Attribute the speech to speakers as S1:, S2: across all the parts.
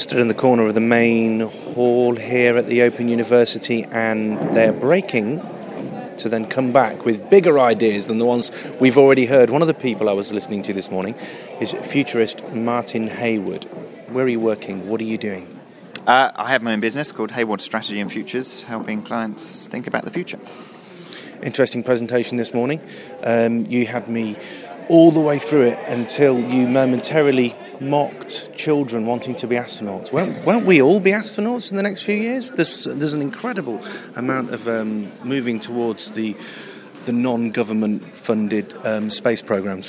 S1: stood in the corner of the main hall here at the Open University, and they're breaking to then come back with bigger ideas than the ones we've already heard. One of the people I was listening to this morning is futurist Martin Hayward. Where are you working? What are you doing?
S2: I have my own business called Hayward Strategy and Futures, helping clients think about the future.
S1: Interesting presentation this morning. You had me all the way through it until you momentarily mocked children wanting to be astronauts. Won't we all be astronauts in the next few years? There's an incredible amount of moving towards the non-government funded space programs.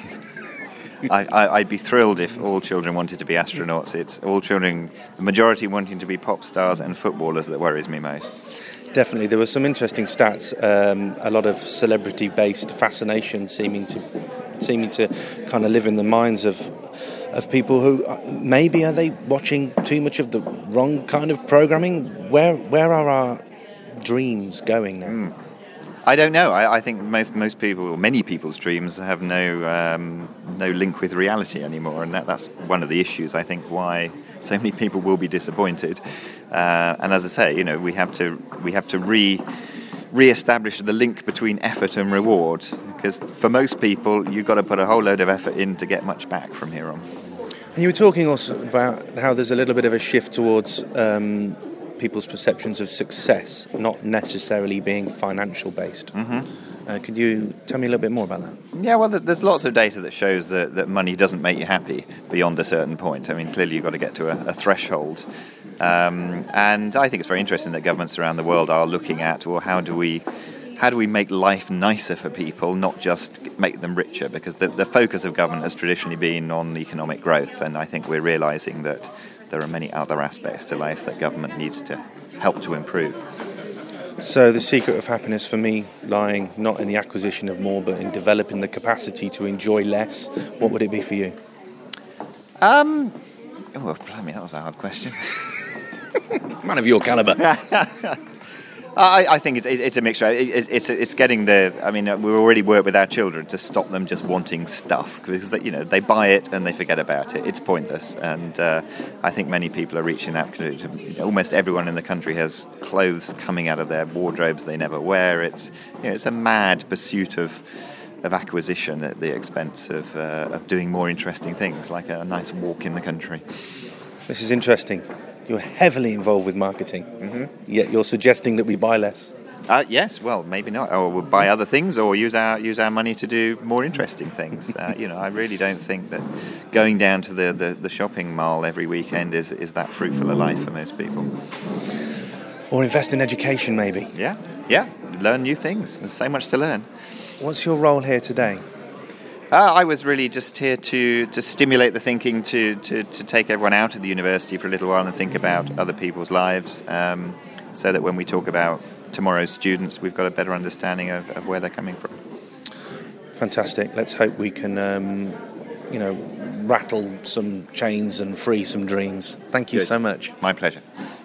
S2: I'd be thrilled if all children wanted to be astronauts. It's all children, the majority wanting to be pop stars and footballers, that worries me most.
S1: Definitely. There were some interesting stats, a lot of celebrity-based fascination seeming to kind of live in the minds of people who maybe are they watching too much of the wrong kind of programming? Where are our dreams going now?
S2: I don't know. I think most people, or many people's dreams, have no link with reality anymore, and that's one of the issues. I think why so many people will be disappointed. And as I say, we have to re-establish the link between effort and reward, because for most people, you've got to put a whole load of effort in to get much back from here on.
S1: And you were talking also about how there's a little bit of a shift towards people's perceptions of success, not necessarily being financial based. Mm-hmm. Could you tell me a little bit more about that?
S2: Yeah, well, there's lots of data that shows that money doesn't make you happy beyond a certain point. I mean, clearly you've got to get to a threshold. And I think it's very interesting that governments around the world are looking at, well, how do we make life nicer for people, not just make them richer? Because the focus of government has traditionally been on economic growth, and I think we're realising that there are many other aspects to life that government needs to help to improve.
S1: So the secret of happiness for me lying not in the acquisition of more, but in developing the capacity to enjoy less. What would it be for you?
S2: Oh, blimey, that was a hard question.
S1: Man of your calibre.
S2: I think it's a mixture. It's getting the. I mean, we already work with our children to stop them just wanting stuff, because they buy it and they forget about it. It's pointless, and I think many people are reaching that. Almost everyone in the country has clothes coming out of their wardrobes they never wear. It's a mad pursuit of acquisition at the expense of doing more interesting things, like a nice walk in the country.
S1: This is interesting. You're heavily involved with marketing, yet you're suggesting that we buy less.
S2: Yes, well, maybe not. Or we'll buy other things, or use our money to do more interesting things. I really don't think that going down to the shopping mall every weekend is that fruitful a life for most people.
S1: Or invest in education, maybe.
S2: Yeah, learn new things. There's so much to learn.
S1: What's your role here today?
S2: I was really just here to stimulate the thinking, to take everyone out of the university for a little while and think about other people's lives, so that when we talk about tomorrow's students, we've got a better understanding of where they're coming from.
S1: Fantastic. Let's hope we can, rattle some chains and free some dreams. Thank you so much.
S2: My pleasure.